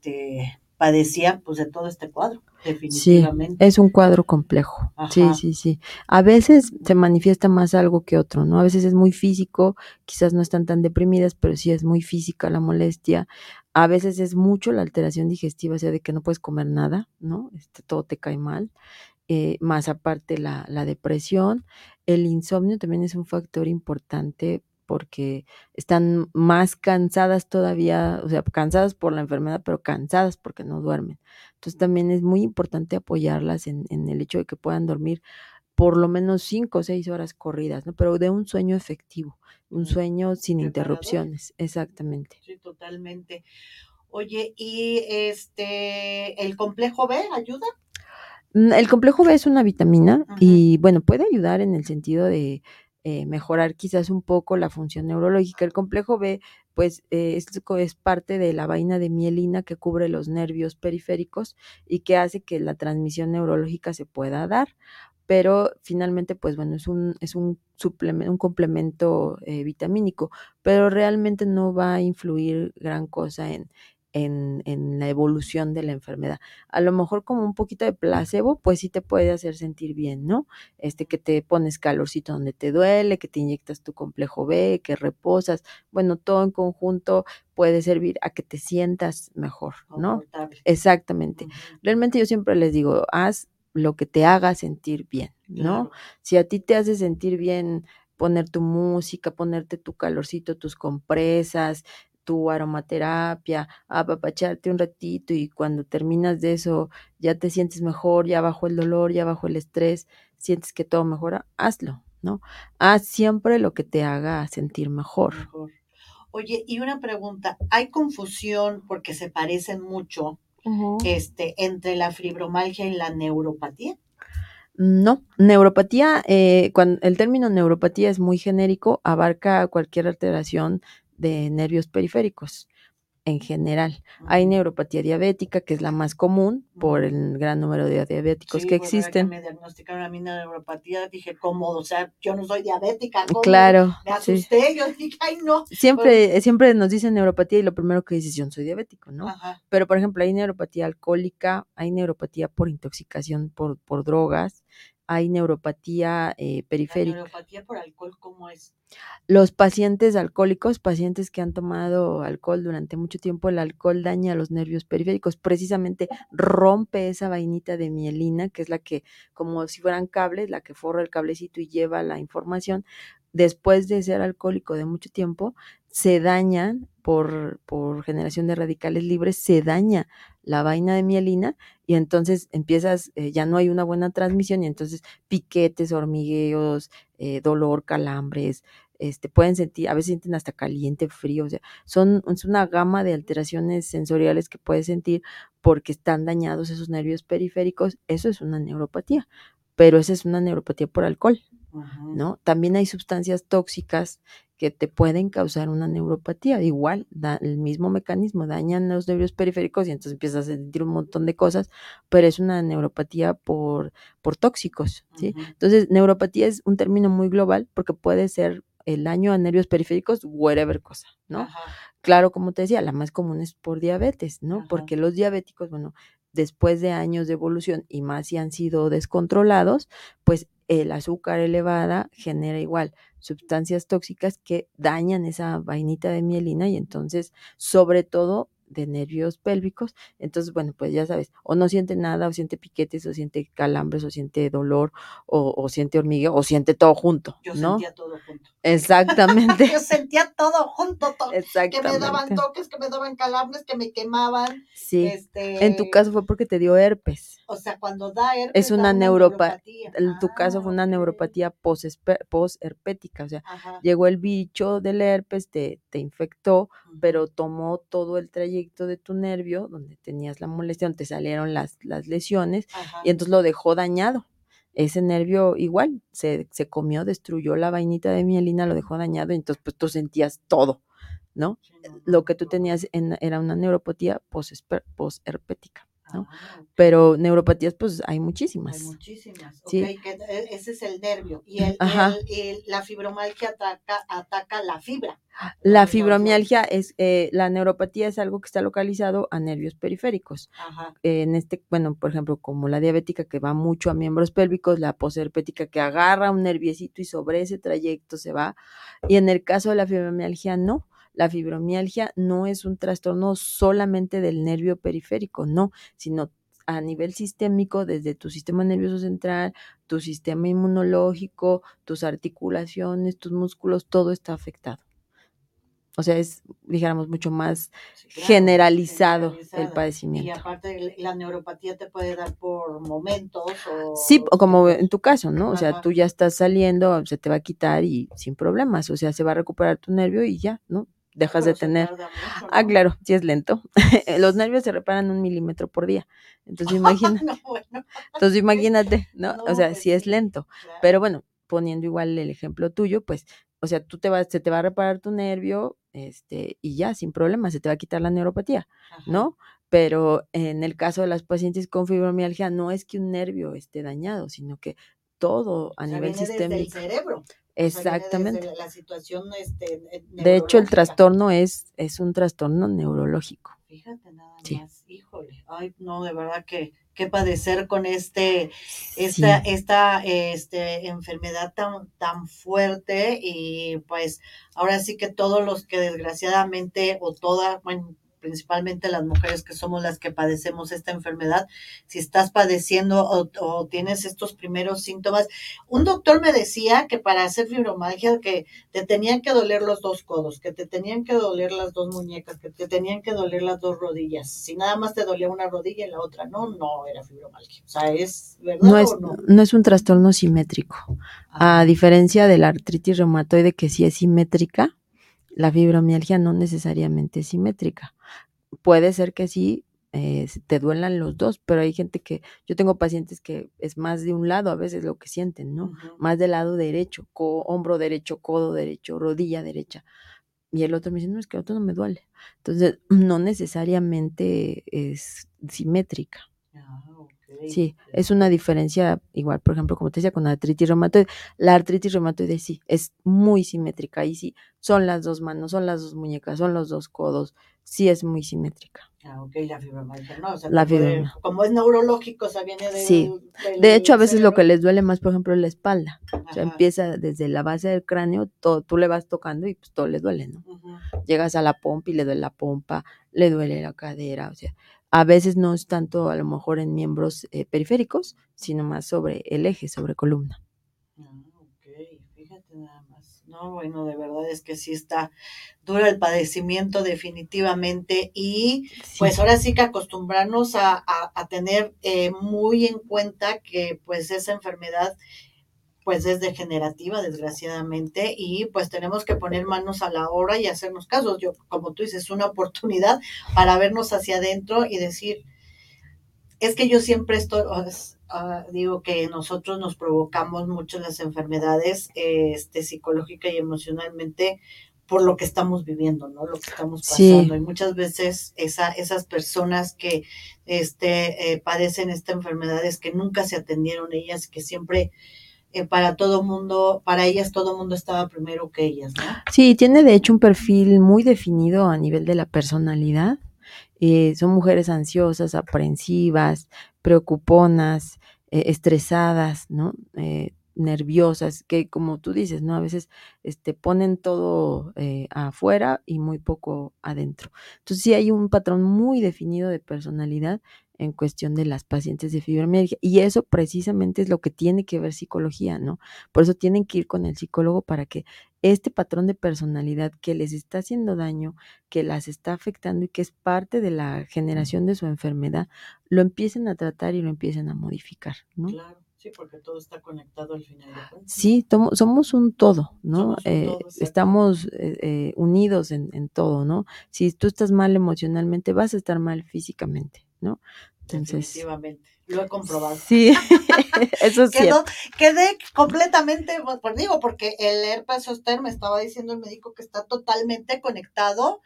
padecía pues de todo este cuadro, Sí, definitivamente. es un cuadro complejo. Sí, Ajá. sí, sí. A veces se manifiesta más algo que otro, ¿no? A veces es muy físico, quizás no están tan deprimidas, pero sí es muy física la molestia. A veces es mucho la alteración digestiva, o sea, de que no puedes comer nada, ¿no? Todo te cae mal. Más aparte la depresión. El insomnio también es un factor importante porque están más cansadas todavía, o sea, cansadas por la enfermedad, pero cansadas porque no duermen. Entonces también es muy importante apoyarlas en el hecho de que puedan dormir por lo menos 5 o 6 horas corridas, ¿no? Pero de un sueño efectivo, un Mm, sueño sin reparador. interrupciones, exactamente. Sí, totalmente. Oye, ¿y el complejo B ayuda? El complejo B es una vitamina Ujú. y bueno, puede ayudar en el sentido de mejorar quizás un poco la función neurológica. El complejo B, pues, es parte de la vaina de mielina que cubre los nervios periféricos y que hace que la transmisión neurológica se pueda dar. Pero finalmente, pues bueno, es un suplemento, un complemento vitamínico, pero realmente no va a influir gran cosa en la evolución de la enfermedad. A lo mejor como un poquito de placebo, pues sí te puede hacer sentir bien, ¿no? Que te pones calorcito donde te duele, que te inyectas tu complejo B, que reposas, bueno, todo en conjunto puede servir a que te sientas mejor, ¿no? Confortable. Exactamente. Ujú. Realmente yo siempre les digo, haz lo que te haga sentir bien, ¿no? Claro. Si a ti te hace sentir bien poner tu música, ponerte tu calorcito, tus compresas, tu aromaterapia, apapacharte un ratito y cuando terminas de eso ya te sientes mejor, ya bajó el dolor, ya bajó el estrés, sientes que todo mejora, hazlo, ¿no? Haz siempre lo que te haga sentir mejor. Mejor. Oye, y una pregunta, ¿hay confusión porque se parecen mucho Ujú. entre la fibromialgia y la neuropatía? No, neuropatía, cuando el término neuropatía es muy genérico, abarca cualquier alteración de nervios periféricos en general. Hay neuropatía diabética, que es la más común por el gran número de diabéticos Sí, que pues ahora que me existen. diagnosticaron a mí neuropatía, dije, ¿cómo? O sea, yo no soy diabética, ¿cómo? Claro, Me sí. asusté, yo dije, ay, no. Siempre nos dicen neuropatía y lo primero que dices, yo no soy diabético, ¿no? Ajá. Pero, por ejemplo, hay neuropatía alcohólica, hay neuropatía por intoxicación por drogas, hay neuropatía La periférica. neuropatía por alcohol, ¿cómo es? Los pacientes alcohólicos, pacientes que han tomado alcohol durante mucho tiempo, el alcohol daña los nervios periféricos, precisamente rompe esa vainita de mielina, que es la que, como si fueran cables, la que forra el cablecito y lleva la información. Después de ser alcohólico de mucho tiempo, se dañan por generación de radicales libres, se daña la vaina de mielina y entonces empiezas, ya no hay una buena transmisión y entonces piquetes, hormigueos, dolor, calambres, pueden sentir, a veces sienten hasta caliente, frío, o sea, es una gama de alteraciones sensoriales que puedes sentir porque están dañados esos nervios periféricos, eso es una neuropatía, pero esa es una neuropatía por alcohol, ¿no? También hay sustancias tóxicas que te pueden causar una neuropatía, igual, el mismo mecanismo, dañan los nervios periféricos y entonces empiezas a sentir un montón de cosas, pero es una neuropatía por tóxicos, ¿sí? Entonces, neuropatía es un término muy global porque puede ser el daño a nervios periféricos, whatever cosa, ¿no? Ajá. Claro, como te decía, la más común es por diabetes, ¿no? Ajá. Porque los diabéticos, bueno, después de años de evolución y más si han sido descontrolados, pues el azúcar elevada genera igual sustancias tóxicas que dañan esa vainita de mielina y entonces, sobre todo de nervios pélvicos, entonces, bueno, pues ya sabes, o no siente nada, o siente piquetes, o siente calambres, o siente dolor, o siente hormigueo, o siente todo junto, Yo ¿no? sentía todo junto. Exactamente. Yo sentía todo junto, que me daban Exactamente. toques, que me daban calambres, que me quemaban. Sí. En tu caso fue porque te dio herpes. O sea, cuando da herpes, Es una da una neuropatía. En tu caso fue una Ok. neuropatía posherpética, o sea, Ajá. llegó el bicho del herpes, te infectó, pero tomó todo el trayecto de tu nervio, donde tenías la molestia, donde te salieron las lesiones, Ajá. y entonces lo dejó dañado. Ese nervio igual se comió, destruyó la vainita de mielina, lo dejó dañado, y entonces pues tú sentías todo, ¿no? Sí, no, Lo que tú qué tenías era una neuropatía posherpética, ¿no? ok. Pero neuropatías, pues hay Hay muchísimas, muchísimas. Ok, ¿sí? que ese es el nervio. Y Ajá. la fibromialgia ataca la fibra. La fibromialgia es, la neuropatía es algo que está localizado a nervios periféricos. Ajá. Bueno, por ejemplo, como la diabética que va mucho a miembros pélvicos, la posherpética que agarra un nerviecito y sobre ese trayecto se va. Y en el caso de la fibromialgia, no. La fibromialgia no es un trastorno solamente del nervio periférico, no, sino a nivel sistémico, desde tu sistema nervioso central, tu sistema inmunológico, tus articulaciones, tus músculos, todo está afectado. O sea, es, dijéramos, mucho más Sí, claro, generalizado el generalizada. Y padecimiento. aparte, la neuropatía te puede dar por momentos Sí, o como ciclos. en tu caso, ¿no? O sea, Ajá. tú ya estás saliendo, se te va a quitar y sin problemas, o sea, se va a recuperar tu nervio y ya, ¿no? Ah, Dejas de pero se tener. tarda mucho, Ah, ¿no? claro, sí es lento. Los nervios se reparan 1 milímetro por día. Entonces imagínate, No, bueno. entonces imagínate, ¿no? O No, sea, pues sí es sí, lento. Pero claro. bueno, poniendo igual el ejemplo tuyo, pues, o sea, se te va a reparar tu nervio, y ya, sin problema, se te va a quitar la neuropatía, Ajá. ¿no? Pero en el caso de las pacientes con fibromialgia, no es que un nervio esté dañado, sino que todo a O sea, nivel viene desde el sistémico. cerebro. O sea, viene desde Exactamente. la situación De hecho, el neurológica. trastorno es un trastorno neurológico. Fíjate nada Sí. más, híjole, ay, no, de verdad que padecer con Sí. esta enfermedad tan fuerte y pues ahora sí que todos los que desgraciadamente o todas, bueno, principalmente las mujeres que somos las que padecemos esta enfermedad, si estás padeciendo o tienes estos primeros síntomas, un doctor me decía que para hacer fibromialgia que te tenían que doler los dos codos, que te tenían que doler las dos muñecas, que te tenían que doler las dos rodillas. Si nada más te dolía una rodilla y la otra no era fibromialgia. O sea, ¿es verdad o no? No es un trastorno simétrico. A diferencia de la artritis reumatoide que sí es simétrica, la fibromialgia no necesariamente es simétrica. Puede ser que sí, te duelan los dos, pero hay gente que, yo tengo pacientes que es más de un lado a veces lo que sienten, ¿no? Más del lado derecho, hombro derecho, codo derecho, rodilla derecha. Y el otro me dice, no, es que el otro no me duele. Entonces, no necesariamente es simétrica. Sí, es una diferencia igual, por ejemplo, como te decía, con la artritis reumatoide. La artritis reumatoide sí, es muy simétrica. Ahí sí, son las dos manos, son las dos muñecas, son los dos codos. Sí, es muy simétrica. Ok, la fibromialgia, ¿no? O sea, La fibromialgia. como es neurológico, o sea, viene sí. De hecho, a veces cerebro. Lo que les duele más, por ejemplo, es la espalda. Ajá. O sea, empieza desde la base del cráneo, tú le vas tocando y pues todo le duele, ¿no? Llegas a la pompa y le duele la pompa, le duele la cadera, o sea, a veces no es tanto a lo mejor en miembros periféricos, sino más sobre el eje, sobre columna. Ok, fíjate nada más. No, bueno, de verdad es que sí está duro el padecimiento definitivamente y Sí. Pues ahora sí que acostumbrarnos a tener muy en cuenta que pues esa enfermedad pues es degenerativa desgraciadamente y pues tenemos que poner manos a la obra y hacernos caso. Yo, como tú dices, una oportunidad para vernos hacia adentro y decir, es que yo siempre digo que nosotros nos provocamos mucho las enfermedades psicológica y emocionalmente por lo que estamos viviendo, ¿no? Lo que estamos pasando. Sí. Y muchas veces esas personas que padecen esta enfermedad es que nunca se atendieron ellas, que siempre para ellas todo mundo estaba primero que ellas, ¿no? Sí, tiene de hecho un perfil muy definido a nivel de la personalidad. Son mujeres ansiosas, aprensivas, preocuponas, estresadas, ¿no? Nerviosas, que como tú dices, ¿no? A veces ponen todo afuera y muy poco adentro. Entonces sí hay un patrón muy definido de personalidad en cuestión de las pacientes de fibromialgia y eso precisamente es lo que tiene que ver psicología, ¿no? Por eso tienen que ir con el psicólogo para que este patrón de personalidad que les está haciendo daño, que las está afectando y que es parte de la generación de su enfermedad, lo empiecen a tratar y lo empiecen a modificar, ¿no? Claro, sí, porque todo está conectado al final de cuentas. Sí, somos un todo, ¿no? Somos un todo, estamos unidos en todo, ¿no? Si tú estás mal emocionalmente, vas a estar mal físicamente, ¿no? Entonces, definitivamente, lo he comprobado. Sí, eso es cierto. Quedé completamente, pues digo, porque el herpes zoster me estaba diciendo el médico que está totalmente conectado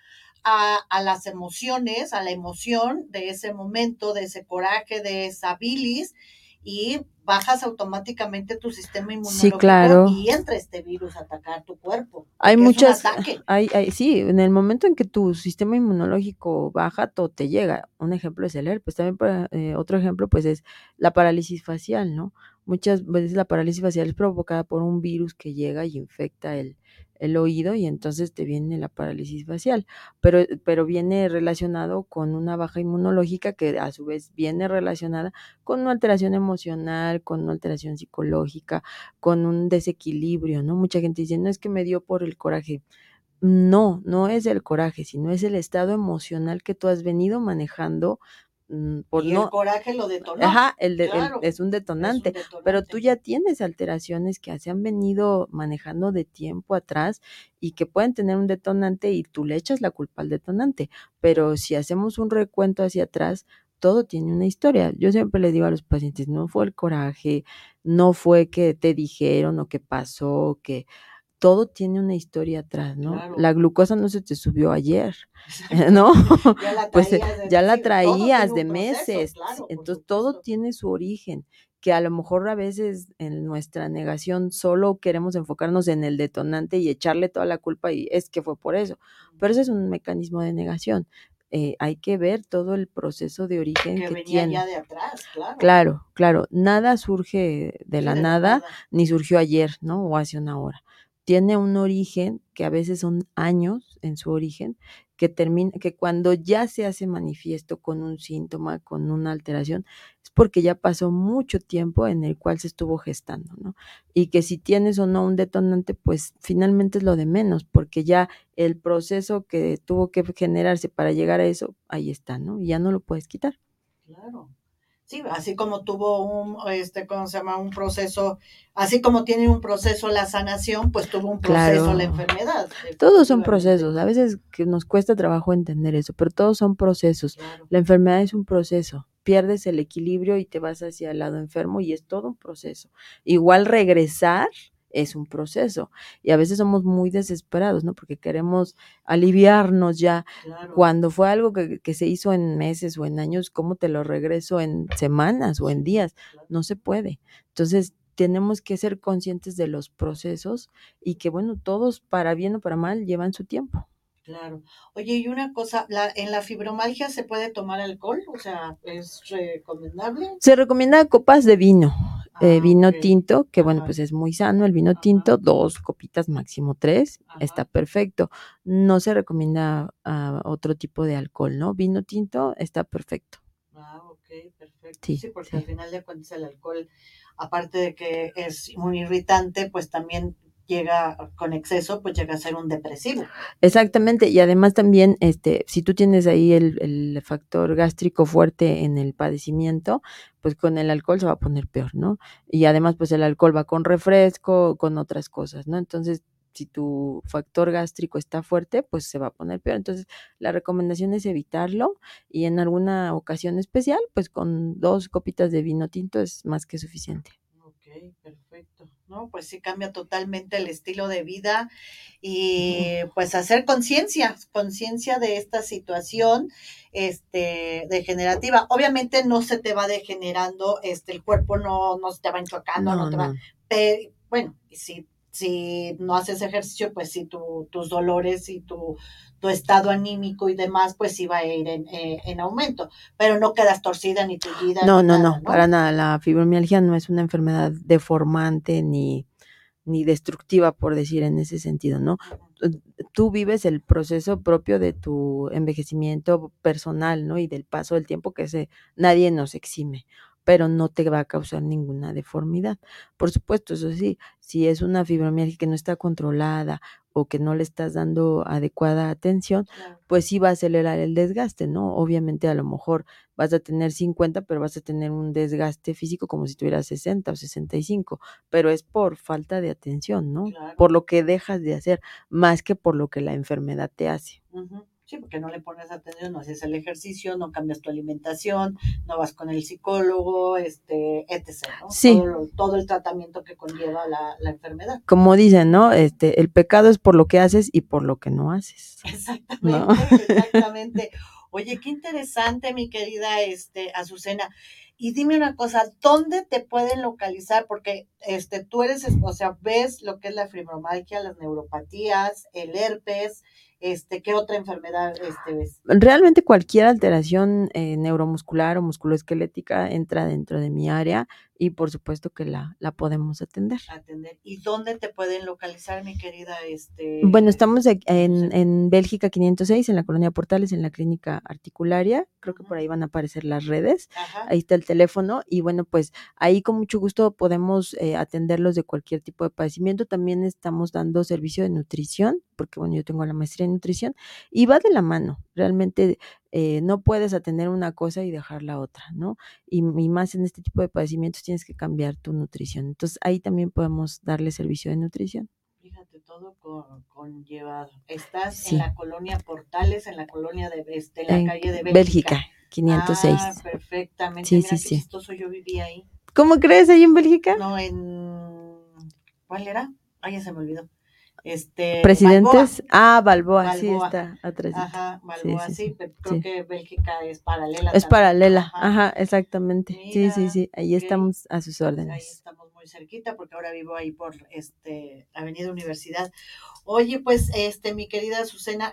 a las emociones, a la emoción de ese momento, de ese coraje, de esa bilis, y bajas automáticamente tu sistema inmunológico. Sí, claro. Y entra este virus a atacar tu cuerpo. Hay muchas, es un ataque. Sí, en el momento en que tu sistema inmunológico baja, todo te llega. Un ejemplo es el herpes, también otro ejemplo pues es la parálisis facial, ¿no? Muchas veces la parálisis facial es provocada por un virus que llega y infecta el oído y entonces te viene la parálisis facial, pero viene relacionado con una baja inmunológica que a su vez viene relacionada con una alteración emocional, con una alteración psicológica, con un desequilibrio, ¿no? Mucha gente dice, no es que me dio por el coraje. No, no es el coraje, sino es el estado emocional que tú has venido manejando. Y el coraje lo detonó. Ajá, es un detonante, pero tú ya tienes alteraciones que se han venido manejando de tiempo atrás y que pueden tener un detonante y tú le echas la culpa al detonante, pero si hacemos un recuento hacia atrás, todo tiene una historia. Yo siempre le digo a los pacientes, no fue el coraje, no fue que te dijeron o que pasó, que todo tiene una historia atrás, ¿no? Claro. La glucosa no se te subió ayer, ¿no? Pues ya la traías de meses, claro, entonces todo tiene su origen, que a lo mejor a veces en nuestra negación solo queremos enfocarnos en el detonante y echarle toda la culpa y es que fue por eso, pero ese es un mecanismo de negación. Hay que ver todo el proceso de origen que venía tiene. Ya de atrás, claro. Claro, nada surge de la nada, ni surgió ayer, ¿no? O hace una hora. Tiene un origen que a veces son años en su origen, que cuando ya se hace manifiesto con un síntoma, con una alteración, es porque ya pasó mucho tiempo en el cual se estuvo gestando, ¿no? Y que si tienes o no un detonante, pues finalmente es lo de menos, porque ya el proceso que tuvo que generarse para llegar a eso, ahí está, ¿no? Y ya no lo puedes quitar. Claro. Sí, así como tuvo ¿cómo se llama? Un proceso, así como tiene un proceso la sanación, pues tuvo un proceso la Claro, enfermedad, todos son definitivamente. procesos. A veces que nos cuesta trabajo entender eso, pero todos son procesos. Claro, La enfermedad es un proceso. Pierdes el equilibrio y te vas hacia el lado enfermo y es todo un proceso. Igual regresar es un proceso y a veces somos muy desesperados, ¿no? Porque queremos aliviarnos ya. claro. Cuando fue algo que se hizo en meses o en años, ¿cómo te lo regreso en semanas o en Sí, días? claro. No se puede. Entonces, tenemos que ser conscientes de los procesos y que bueno, todos para bien o para mal llevan su tiempo. Claro. Oye, y una cosa, ¿en la fibromialgia se puede tomar alcohol? O sea, ¿es recomendable? Se recomienda copas de vino, Ah, ok. vino tinto, que bueno, Ajá, pues es muy sano el vino ajá, tinto, 2 copitas, máximo 3, está ajá. perfecto. No se recomienda otro tipo de alcohol, ¿no? Vino tinto está perfecto. Ah, ok, perfecto. Sí, Sí, porque al sí. final de cuentas el alcohol, aparte de que es un irritante, pues también llega con exceso, pues llega a ser un depresivo. Exactamente, y además también, si tú tienes ahí el factor gástrico fuerte en el padecimiento, pues con el alcohol se va a poner peor, ¿no? Y además, pues el alcohol va con refresco, con otras cosas, ¿no? Entonces, si tu factor gástrico está fuerte, pues se va a poner peor. Entonces, la recomendación es evitarlo y en alguna ocasión especial, pues con 2 copitas de vino tinto es más que suficiente. Ok, perfecto. No, pues sí cambia totalmente el estilo de vida y Ujú. pues hacer conciencia, conciencia de esta situación degenerativa. Obviamente no se te va degenerando, el cuerpo no se te va enchocando, no No, te va, no. bueno, si no haces ejercicio, pues sí tus dolores y tu estado anímico y demás, pues sí va a ir en aumento, pero no quedas torcida ni tullida No, ni no, nada, no, ¿no? para nada. La fibromialgia no es una enfermedad deformante ni destructiva, por decir en ese sentido, ¿no? Uh -huh. Tú vives el proceso propio de tu envejecimiento personal, ¿no? Y del paso del tiempo que ese nadie nos exime, pero no te va a causar ninguna deformidad. Por supuesto, eso sí, si es una fibromialgia que no está controlada o que no le estás dando adecuada atención, Claro. pues sí va a acelerar el desgaste, ¿no? Obviamente a lo mejor vas a tener 50, pero vas a tener un desgaste físico como si tuvieras 60 o 65, pero es por falta de atención, ¿no? Claro. Por lo que dejas de hacer, más que por lo que la enfermedad te hace. Ujú. Sí, porque no le pones atención, no haces el ejercicio, no cambias tu alimentación, no vas con el psicólogo, etc., ¿no? Sí, Todo el tratamiento que conlleva la enfermedad. como dicen, ¿no? El pecado es por lo que haces y por lo que no haces, ¿no? Exactamente, exactamente. Oye, qué interesante, mi querida Azucena. Y dime una cosa, ¿dónde te pueden localizar? Porque tú eres, o sea, ves lo que es la fibromialgia, las neuropatías, el herpes, ¿qué otra enfermedad ves? Realmente cualquier alteración neuromuscular o musculoesquelética entra dentro de mi área y por supuesto que la podemos atender. Atender. ¿Y dónde te pueden localizar, mi querida Bueno, estamos Azucena? en Bélgica 506, en la colonia Portales, en la clínica articularia. Creo que Ujú. por ahí van a aparecer las redes. Ajá. Ahí está el teléfono. Y bueno, pues ahí con mucho gusto podemos atenderlos de cualquier tipo de padecimiento. También estamos dando servicio de nutrición, porque bueno, yo tengo la maestría en nutrición y va de la mano. Realmente no puedes atender una cosa y dejar la otra, ¿no? Y más en este tipo de padecimientos tienes que cambiar tu nutrición. Entonces ahí también podemos darle servicio de nutrición. Fíjate, todo conllevado. Estás en Sí. la colonia Portales, en la colonia en la En calle de Bélgica, Bélgica. Ah, 506. perfectamente. Sí, sí, Mira qué sí. chistoso, yo viví ahí. ¿Cómo crees ahí en Bélgica? No, ¿cuál era? Ay, ya se me olvidó. Balboa. Presidentes. Ah, Balboa, sí Balboa. está atrásito. Ajá, Sí, Balboa, sí, sí, sí, pero creo sí. que Bélgica es paralela Es también. paralela, Ajá. ajá, exactamente. Sí, sí, Mira, sí, ahí ok. estamos a sus Ahí órdenes. estamos muy cerquita porque ahora vivo ahí por Avenida Universidad. Oye, pues, mi querida Azucena,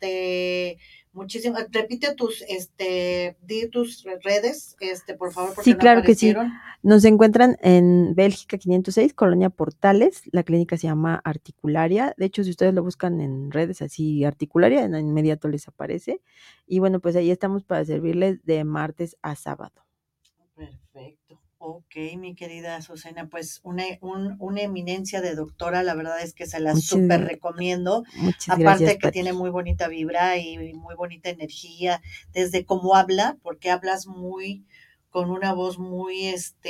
muchísimas, repite di tus redes, por favor, porque Sí, no claro que sí. aparecieron. Nos encuentran en Bélgica 506, Colonia Portales. La clínica se llama Articularia. De hecho, si ustedes lo buscan en redes así, Articularia, en inmediato les aparece. Y bueno, pues ahí estamos para servirles de martes a sábado. Perfecto. Ok, mi querida Azucena, pues una eminencia de doctora, la verdad es que se la súper Muchas, recomiendo. muchas gracias, Aparte que Pati. tiene muy bonita vibra y muy bonita energía, desde cómo habla, porque hablas muy, con una voz muy,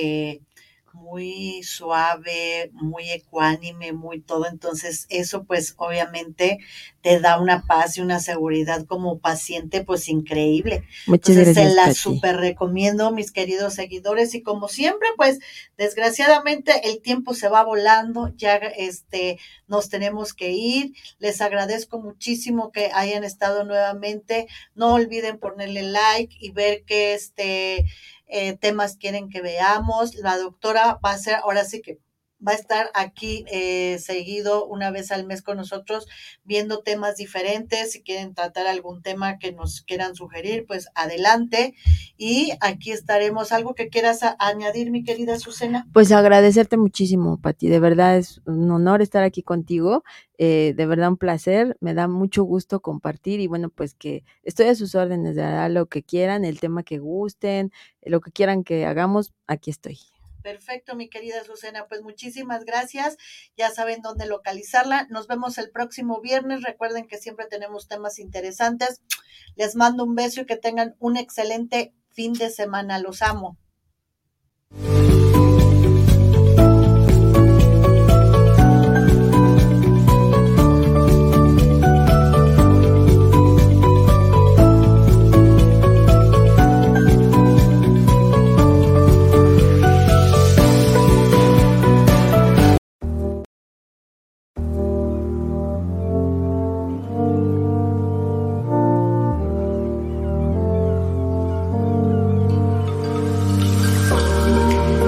muy suave, muy ecuánime, muy todo. Entonces, eso pues obviamente te da una paz y una seguridad como paciente pues increíble. Muchas Entonces, se gracias, la Pati. súper recomiendo, mis queridos seguidores. Y como siempre, pues desgraciadamente el tiempo se va volando, ya nos tenemos que ir. Les agradezco muchísimo que hayan estado nuevamente. No olviden ponerle like y ver qué temas quieren que veamos. La doctora va a ser, ahora sí que va a estar aquí seguido una vez al mes con nosotros viendo temas diferentes. Si quieren tratar algún tema que nos quieran sugerir, pues adelante. Y aquí estaremos. ¿Algo que quieras añadir, mi querida Azucena? Pues agradecerte muchísimo, Pati. De verdad es un honor estar aquí contigo. De verdad un placer. Me da mucho gusto compartir y bueno, pues que estoy a sus órdenes, de verdad, lo que quieran, el tema que gusten, lo que quieran que hagamos, aquí estoy. Perfecto, mi querida Azucena, pues muchísimas gracias. Ya saben dónde localizarla. Nos vemos el próximo viernes. Recuerden que siempre tenemos temas interesantes. Les mando un beso y que tengan un excelente fin de semana. Los amo.